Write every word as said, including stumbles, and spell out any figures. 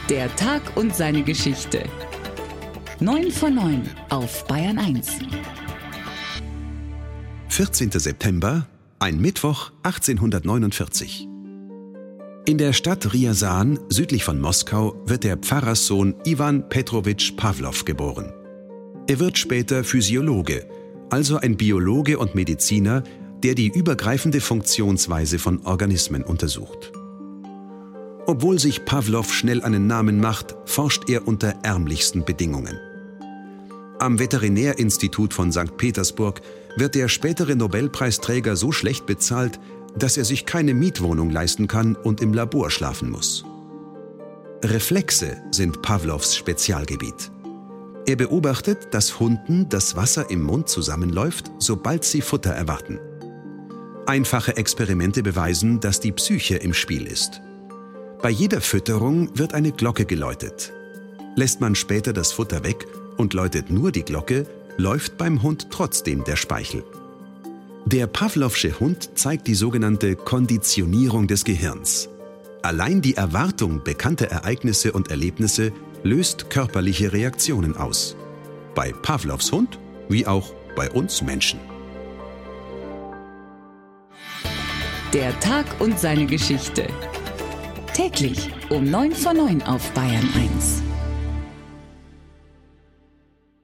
Der Tag und seine Geschichte. neun vor neun auf Bayern eins. vierzehnter September, ein Mittwoch achtzehnhundertneunundvierzig. In der Stadt Ryazan, südlich von Moskau, wird der Pfarrerssohn Iwan Petrowitsch Pawlow geboren. Er wird später Physiologe, also ein Biologe und Mediziner, der die übergreifende Funktionsweise von Organismen untersucht. Obwohl sich Pawlow schnell einen Namen macht, forscht er unter ärmlichsten Bedingungen. Am Veterinärinstitut von Sankt Petersburg wird der spätere Nobelpreisträger so schlecht bezahlt, dass er sich keine Mietwohnung leisten kann und im Labor schlafen muss. Reflexe sind Pawlows Spezialgebiet. Er beobachtet, dass Hunden das Wasser im Mund zusammenläuft, sobald sie Futter erwarten. Einfache Experimente beweisen, dass die Psyche im Spiel ist. Bei jeder Fütterung wird eine Glocke geläutet. Lässt man später das Futter weg und läutet nur die Glocke, läuft beim Hund trotzdem der Speichel. Der Pawlowsche Hund zeigt die sogenannte Konditionierung des Gehirns. Allein die Erwartung bekannter Ereignisse und Erlebnisse löst körperliche Reaktionen aus. Bei Pawlows Hund wie auch bei uns Menschen. Der Tag und seine Geschichte. Täglich um neun vor neun auf Bayern eins.